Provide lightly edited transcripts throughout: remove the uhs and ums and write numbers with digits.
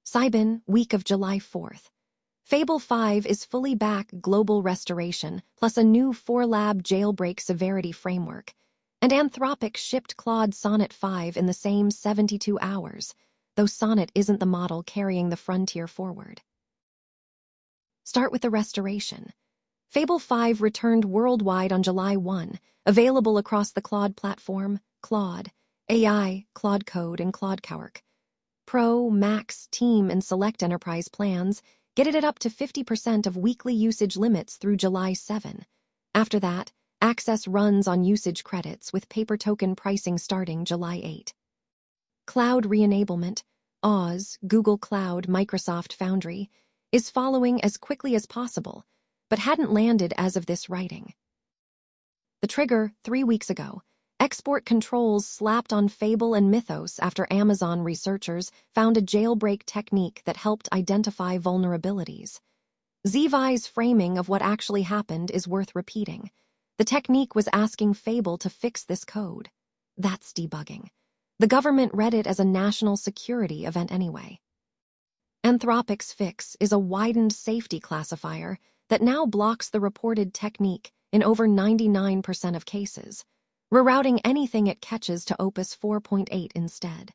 Cybin, week of July 4th. Fable 5 is fully back global restoration, plus a new 4-lab jailbreak severity framework. And Anthropic shipped Claude Sonnet 5 in the same 72 hours, though Sonnet isn't the model carrying the frontier forward. Start with the restoration. Fable 5 returned worldwide on July 1, available across the Claude platform, Claude, AI, Claude Code, and Claude Cowork. Pro, Max, Team, and Select Enterprise plans get it up to 50% of weekly usage limits through July 7. After that, access runs on usage credits with paper token pricing starting July 8. Cloud re-enablement, Oz, Google Cloud, Microsoft Foundry, is following as quickly as possible, but hadn't landed as of this writing. The trigger, 3 weeks ago, export controls slapped on Fable and Mythos after Amazon researchers found a jailbreak technique that helped identify vulnerabilities. Zvi's framing of what actually happened is worth repeating. The technique was asking Fable to fix this code. That's debugging. The government read it as a national security event anyway. Anthropic's fix is a widened safety classifier that now blocks the reported technique in over 99% of cases, rerouting anything it catches to Opus 4.8 instead.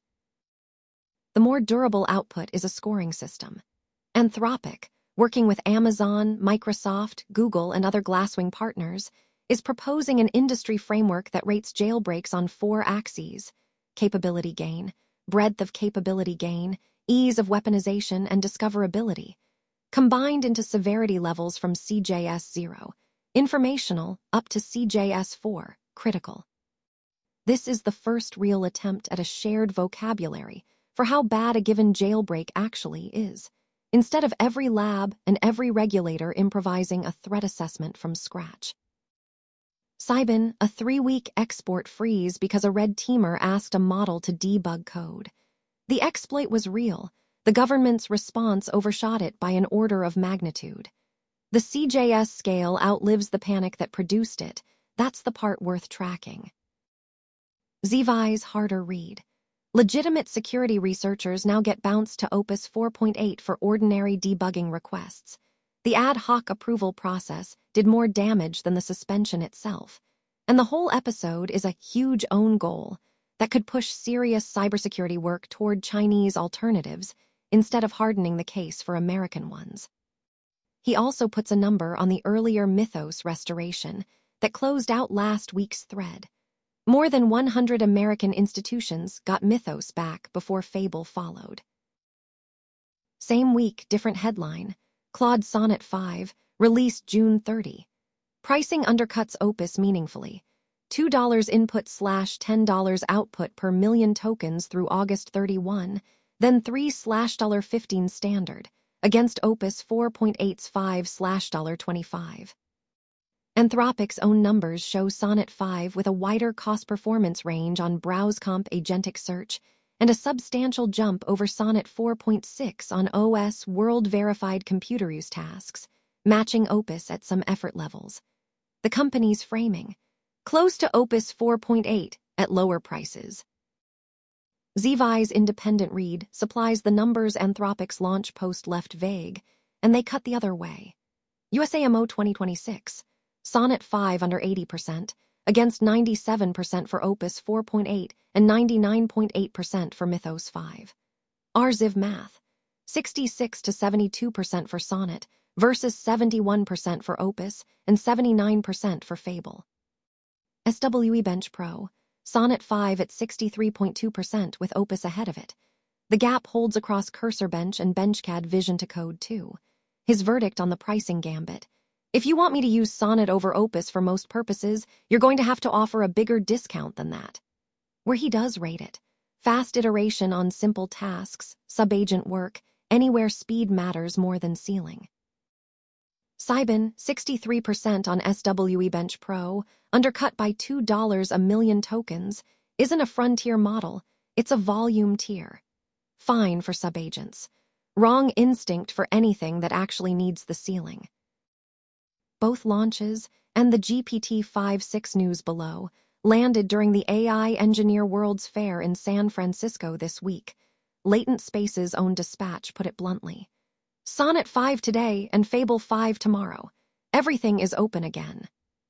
The more durable output is a scoring system. Anthropic, working with Amazon, Microsoft, Google, and other Glasswing partners, is proposing an industry framework that rates jailbreaks on 4 axes: capability gain, breadth of capability gain, ease of weaponization, and discoverability, combined into severity levels from CJS 0, informational, up to CJS 4, critical. This is the first real attempt at a shared vocabulary for how bad a given jailbreak actually is, instead of every lab and every regulator improvising a threat assessment from scratch. Cybin, a 3-week export freeze because a red teamer asked a model to debug code. The exploit was real. The government's response overshot it by an order of magnitude. The CJS scale outlives the panic that produced it. That's the part worth tracking. Zvi's harder read. Legitimate security researchers now get bounced to Opus 4.8 for ordinary debugging requests. The ad hoc approval process did more damage than the suspension itself, and the whole episode is a huge own goal that could push serious cybersecurity work toward Chinese alternatives instead of hardening the case for American ones. He also puts a number on the earlier Mythos restoration that closed out last week's thread. More than 100 American institutions got Mythos back before Fable followed. Same week, different headline. Claude Sonnet 5, released June 30. Pricing undercuts Opus meaningfully. $2 input / $10 output per million tokens through August 31, then $3 / $15 standard, against Opus 4.8's $5 / $25. Anthropic's own numbers show Sonnet 5 with a wider cost-performance range on BrowseComp agentic search and a substantial jump over Sonnet 4.6 on OS world-verified computer use tasks, matching Opus at some effort levels. The company's framing, close to Opus 4.8 at lower prices. Zvi's independent read supplies the numbers Anthropic's launch post left vague, and they cut the other way. USAMO 2026. Sonnet 5 under 80%, against 97% for Opus 4.8 and 99.8% for Mythos 5. RZiv math, 66 to 72% for Sonnet versus 71% for Opus and 79% for Fable. SWE Bench Pro, Sonnet 5 at 63.2% with Opus ahead of it. The gap holds across Cursor Bench and BenchCAD Vision to Code 2. His verdict on the pricing gambit: if you want me to use Sonnet over Opus for most purposes, you're going to have to offer a bigger discount than that. Where he does rate it: fast iteration on simple tasks, sub-agent work, anywhere speed matters more than ceiling. Cybin, 63% on SWE Bench Pro, undercut by $2 a million tokens, isn't a frontier model, it's a volume tier. Fine for sub-agents. Wrong instinct for anything that actually needs the ceiling. Both launches, and the GPT-5.6 news below, landed during the AI Engineer World's Fair in San Francisco this week. Latent Space's own dispatch put it bluntly. Sonnet 5 today and Fable 5 tomorrow. Everything is open again.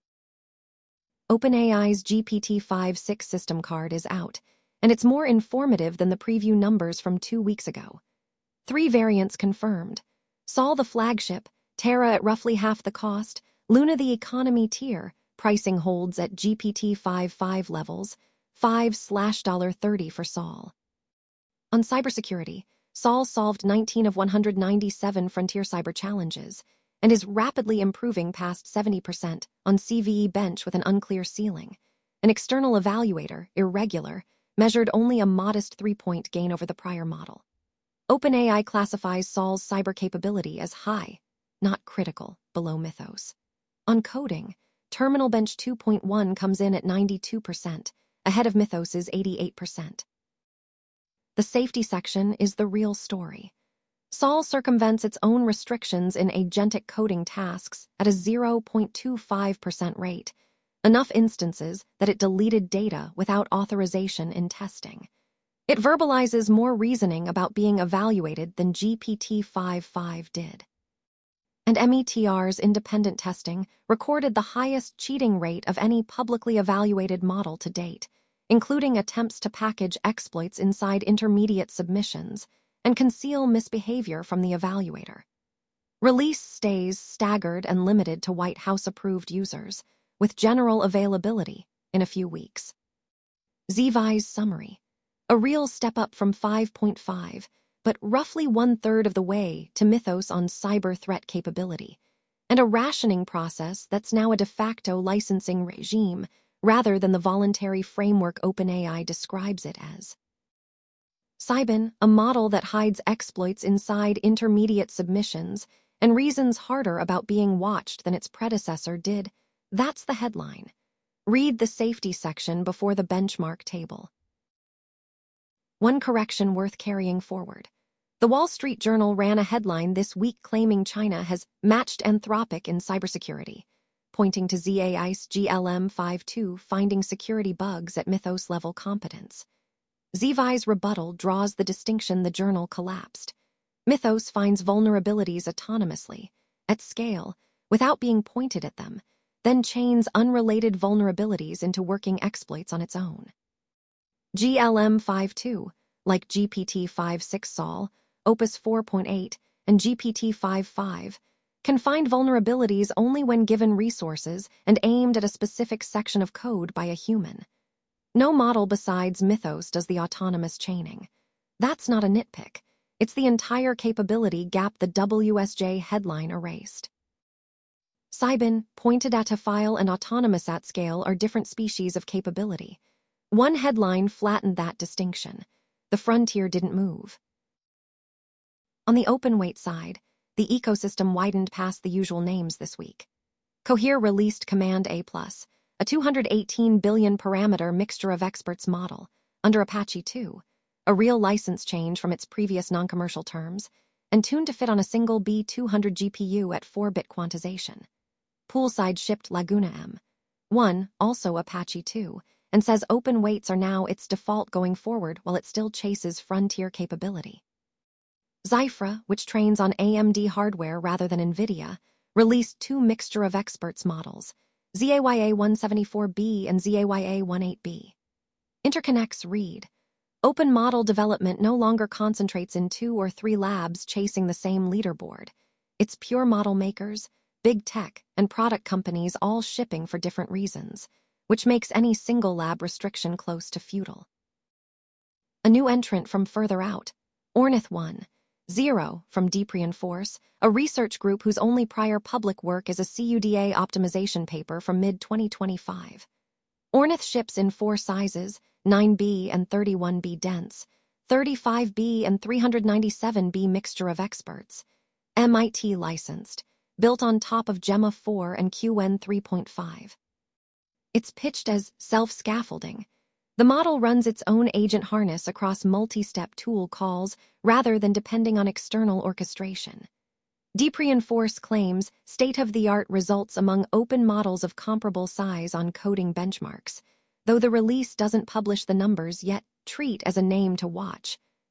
OpenAI's GPT-5 system card is out, and it's more informative than the preview numbers from 2 weeks ago. 3 variants confirmed. Sol the flagship, Terra at roughly half the cost, Luna the economy tier, pricing holds at GPT-5 levels, $5/$30 for Sol. On cybersecurity, Sol solved 19 of 197 Frontier Cyber challenges and is rapidly improving past 70% on CVE bench with an unclear ceiling. An external evaluator, Irregular, measured only a modest 3-point gain over the prior model. OpenAI classifies Sol's cyber capability as high, not critical, below Mythos. On coding, Terminal Bench 2.1 comes in at 92%, ahead of Mythos's 88%. The safety section is the real story. Sol circumvents its own restrictions in agentic coding tasks at a 0.25% rate, enough instances that it deleted data without authorization in testing. It verbalizes more reasoning about being evaluated than GPT-5 did. And METR's independent testing recorded the highest cheating rate of any publicly evaluated model to date, including attempts to package exploits inside intermediate submissions and conceal misbehavior from the evaluator. Release stays staggered and limited to White House-approved users, with general availability in a few weeks. ZVI's summary. A real step up from 5.5, but roughly 1/3 of the way to Mythos on cyber threat capability, and a rationing process that's now a de facto licensing regime rather than the voluntary framework OpenAI describes it as. Cybin, a model that hides exploits inside intermediate submissions and reasons harder about being watched than its predecessor did. That's the headline. Read the safety section before the benchmark table. One correction worth carrying forward. The Wall Street Journal ran a headline this week claiming China has matched Anthropic in cybersecurity, pointing to ZAI's GLM-52 finding security bugs at Mythos-level competence. ZVI's rebuttal draws the distinction the journal collapsed. Mythos finds vulnerabilities autonomously, at scale, without being pointed at them, then chains unrelated vulnerabilities into working exploits on its own. GLM-52, like GPT-5 Sol, Opus 4.8, and GPT-5, can find vulnerabilities only when given resources and aimed at a specific section of code by a human. No model besides Mythos does the autonomous chaining. That's not a nitpick. It's the entire capability gap the WSJ headline erased. Cybin pointed at a file and autonomous at scale are different species of capability. One headline flattened that distinction. The frontier didn't move. On the open-weight side, the ecosystem widened past the usual names this week. Cohere released Command A+, a 218 billion parameter mixture of experts model, under Apache 2, a real license change from its previous non-commercial terms, and tuned to fit on a single B200 GPU at 4-bit quantization. Poolside shipped Laguna M1, also Apache 2, and says open weights are now its default going forward while it still chases frontier capability. Zyphra, which trains on AMD hardware rather than NVIDIA, released 2 mixture of experts models, ZAYA-174B and ZAYA-18B. Interconnects read. Open model development no longer concentrates in 2 or 3 labs chasing the same leaderboard. It's pure model makers, big tech, and product companies all shipping for different reasons, which makes any single lab restriction close to futile. A new entrant from further out, Ornith 1.0 from Deep Reinforce, a research group whose only prior public work is a CUDA optimization paper from mid-2025. Ornith ships in 4 sizes, 9B and 31B dense, 35B and 397B mixture of experts, MIT licensed, built on top of Gemma 4 and QN 3.5. It's pitched as self-scaffolding. The model runs its own agent harness across multi-step tool calls rather than depending on external orchestration. Deep Reinforce claims state-of-the-art results among open models of comparable size on coding benchmarks, though the release doesn't publish the numbers yet treat as a name to watch.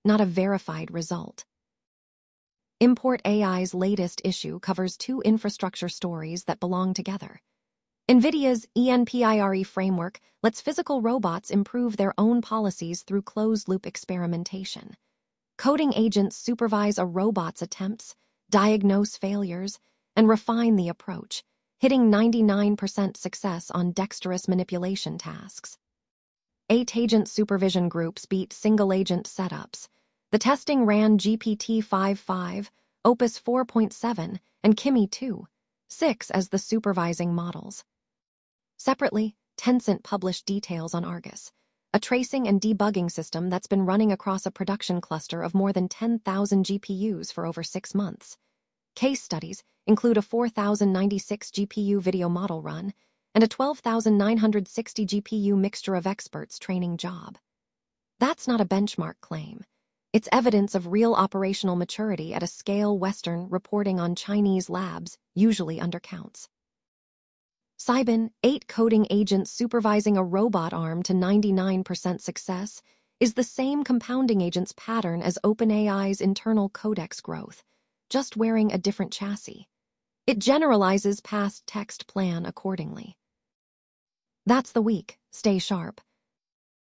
not a verified result. Import AI's latest issue covers two infrastructure stories that belong together. NVIDIA's ENPIRE framework lets physical robots improve their own policies through closed-loop experimentation. Coding agents supervise a robot's attempts, diagnose failures, and refine the approach, hitting 99% success on dexterous manipulation tasks. 8-agent supervision groups beat single-agent setups. The testing ran GPT-5.5, Opus 4.7, and Kimi 2.6 as the supervising models. Separately, Tencent published details on Argus, a tracing and debugging system that's been running across a production cluster of more than 10,000 GPUs for over 6 months. Case studies include a 4,096 GPU video model run and a 12,960 GPU mixture of experts training job. That's not a benchmark claim. It's evidence of real operational maturity at a scale Western reporting on Chinese labs usually undercounts. Cybin, 8 coding agents supervising a robot arm to 99% success, is the same compounding agent's pattern as OpenAI's internal codex growth, just wearing a different chassis. It generalizes past text plan accordingly. That's the week. Stay sharp.